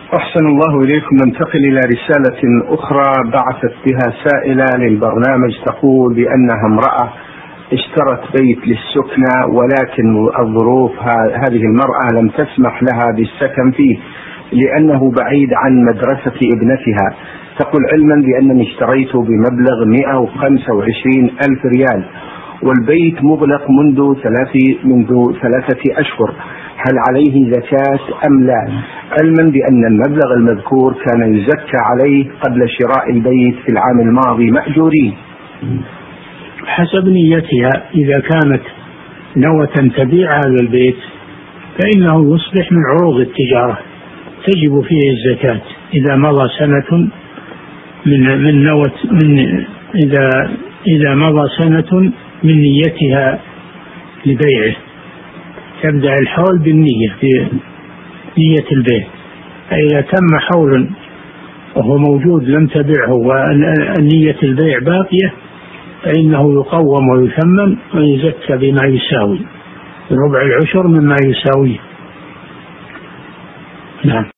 أحسن الله إليكم. ننتقل إلى رسالة أخرى بعثت بها سائلة للبرنامج، تقول بأنها امرأة اشترت بيت للسكنة، ولكن الظروف هذه المرأة لم تسمح لها بالسكن فيه لأنه بعيد عن مدرسة ابنتها. تقول علما بأنني اشتريته بمبلغ 125 ألف ريال، والبيت مغلق منذ 3 أشهر، هل عليه زكاة أم لا؟ علما بأن المبلغ المذكور كان يزكى عليه قبل شراء البيت في العام الماضي مأجورين. حسب نيتها، إذا كانت نوة تبيع هذا البيت فإنه يصبح من عروض التجارة تجب فيه الزكاة إذا مضى سنة من نوة إذا مضى سنة من نيتها لبيعه، تبدأ الحول بالنية في نية البيع. فإذا تم حول وهو موجود لم تبعه ونية البيع باقية فإنه يقوم ويثمن ويزكى بما يساوي 1/4 مما يساويه. نعم.